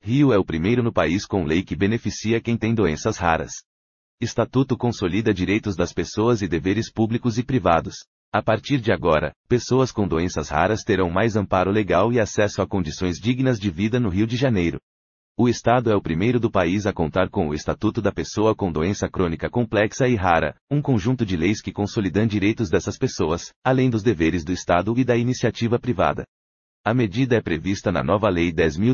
Rio é o primeiro no país com lei que beneficia quem tem doenças raras. Estatuto consolida direitos das pessoas e deveres públicos e privados. A partir de agora, pessoas com doenças raras terão mais amparo legal e acesso a condições dignas de vida no Rio de Janeiro. O Estado é o primeiro do país a contar com o Estatuto da Pessoa com Doença Crônica Complexa e Rara, um conjunto de leis que consolidam direitos dessas pessoas, além dos deveres do Estado e da iniciativa privada. A medida é prevista na nova Lei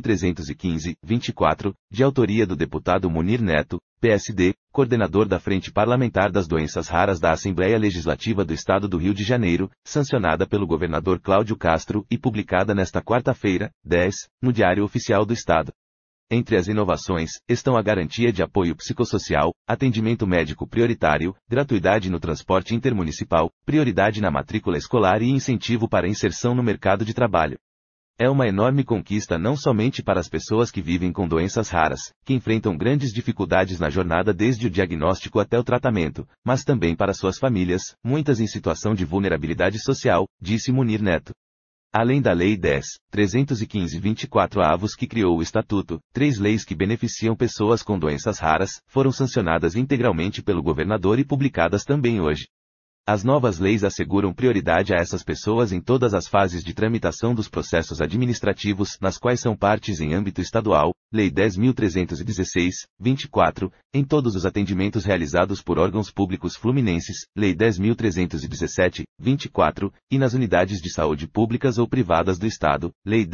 10.315/24, de autoria do deputado Munir Neto, PSD, coordenador da Frente Parlamentar das Doenças Raras da Assembleia Legislativa do Estado do Rio de Janeiro, sancionada pelo governador Cláudio Castro e publicada nesta quarta-feira, 10, no Diário Oficial do Estado. Entre as inovações, estão a garantia de apoio psicossocial, atendimento médico prioritário, gratuidade no transporte intermunicipal, prioridade na matrícula escolar e incentivo para inserção no mercado de trabalho. É uma enorme conquista não somente para as pessoas que vivem com doenças raras, que enfrentam grandes dificuldades na jornada desde o diagnóstico até o tratamento, mas também para suas famílias, muitas em situação de vulnerabilidade social, disse Munir Neto. Além da Lei 10.315/24 avos que criou o Estatuto, 3 leis que beneficiam pessoas com doenças raras, foram sancionadas integralmente pelo governador e publicadas também hoje. As novas leis asseguram prioridade a essas pessoas em todas as fases de tramitação dos processos administrativos, nas quais são partes em âmbito estadual, Lei 10.316/24, em todos os atendimentos realizados por órgãos públicos fluminenses, Lei 10.317/24, e nas unidades de saúde públicas ou privadas do Estado, Lei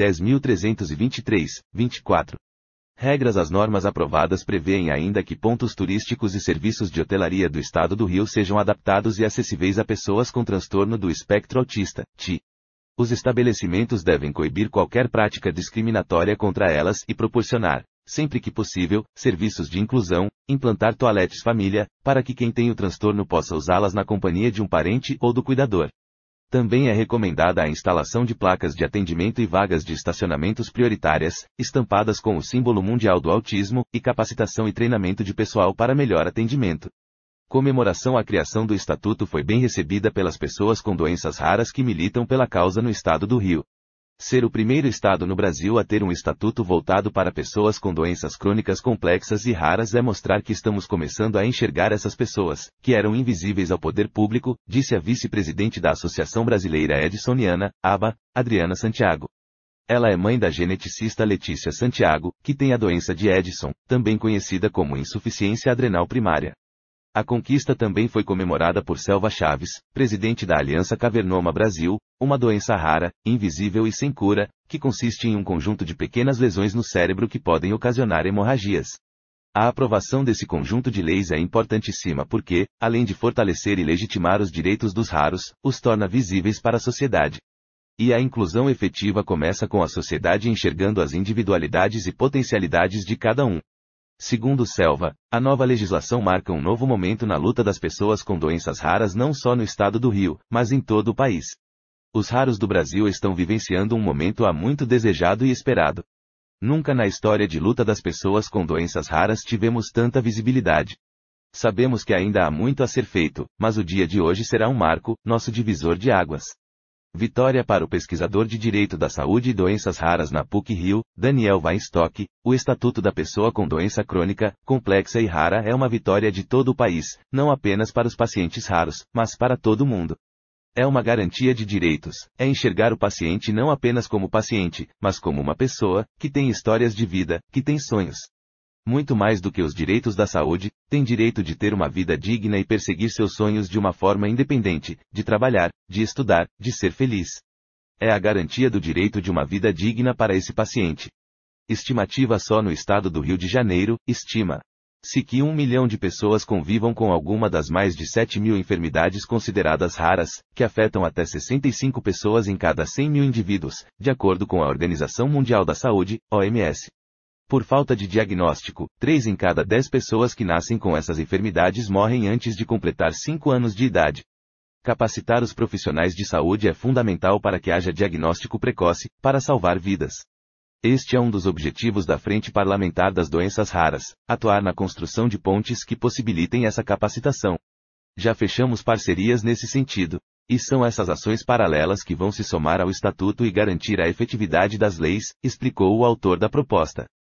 10.323/24. Regras. As normas aprovadas prevêem ainda que pontos turísticos e serviços de hotelaria do Estado do Rio sejam adaptados e acessíveis a pessoas com transtorno do espectro autista, TI. Os estabelecimentos devem coibir qualquer prática discriminatória contra elas e proporcionar, sempre que possível, serviços de inclusão, implantar toaletes família, para que quem tem o transtorno possa usá-las na companhia de um parente ou do cuidador. Também é recomendada a instalação de placas de atendimento e vagas de estacionamentos prioritárias, estampadas com o símbolo mundial do autismo, e capacitação e treinamento de pessoal para melhor atendimento. Comemoração. A criação do Estatuto foi bem recebida pelas pessoas com doenças raras que militam pela causa no Estado do Rio. Ser o primeiro Estado no Brasil a ter um estatuto voltado para pessoas com doenças crônicas complexas e raras é mostrar que estamos começando a enxergar essas pessoas, que eram invisíveis ao poder público, disse a vice-presidente da Associação Brasileira Edsoniana, ABA, Adriana Santiago. Ela é mãe da geneticista Letícia Santiago, que tem a doença de Edson, também conhecida como insuficiência adrenal primária. A conquista também foi comemorada por Selva Chaves, presidente da Aliança Cavernoma Brasil, uma doença rara, invisível e sem cura, que consiste em um conjunto de pequenas lesões no cérebro que podem ocasionar hemorragias. A aprovação desse conjunto de leis é importantíssima porque, além de fortalecer e legitimar os direitos dos raros, os torna visíveis para a sociedade. E a inclusão efetiva começa com a sociedade enxergando as individualidades e potencialidades de cada um. Segundo Selva, a nova legislação marca um novo momento na luta das pessoas com doenças raras não só no estado do Rio, mas em todo o país. Os raros do Brasil estão vivenciando um momento há muito desejado e esperado. Nunca na história de luta das pessoas com doenças raras tivemos tanta visibilidade. Sabemos que ainda há muito a ser feito, mas o dia de hoje será um marco, nosso divisor de águas. Vitória para o pesquisador de Direito da Saúde e Doenças Raras na PUC-Rio, Daniel Weinstock. O Estatuto da Pessoa com Doença Crônica, Complexa e Rara é uma vitória de todo o país, não apenas para os pacientes raros, mas para todo mundo. É uma garantia de direitos, é enxergar o paciente não apenas como paciente, mas como uma pessoa, que tem histórias de vida, que tem sonhos. Muito mais do que os direitos da saúde, tem direito de ter uma vida digna e perseguir seus sonhos de uma forma independente, de trabalhar, de estudar, de ser feliz. É a garantia do direito de uma vida digna para esse paciente. Estimativa. Só no estado do Rio de Janeiro, estima-se que 1 milhão de pessoas convivam com alguma das mais de 7.000 enfermidades consideradas raras, que afetam até 65 pessoas em cada 100.000 indivíduos, de acordo com a Organização Mundial da Saúde, OMS. Por falta de diagnóstico, 3 em cada 10 pessoas que nascem com essas enfermidades morrem antes de completar 5 anos de idade. Capacitar os profissionais de saúde é fundamental para que haja diagnóstico precoce, para salvar vidas. Este é um dos objetivos da Frente Parlamentar das Doenças Raras, atuar na construção de pontes que possibilitem essa capacitação. Já fechamos parcerias nesse sentido. E são essas ações paralelas que vão se somar ao Estatuto e garantir a efetividade das leis, explicou o autor da proposta.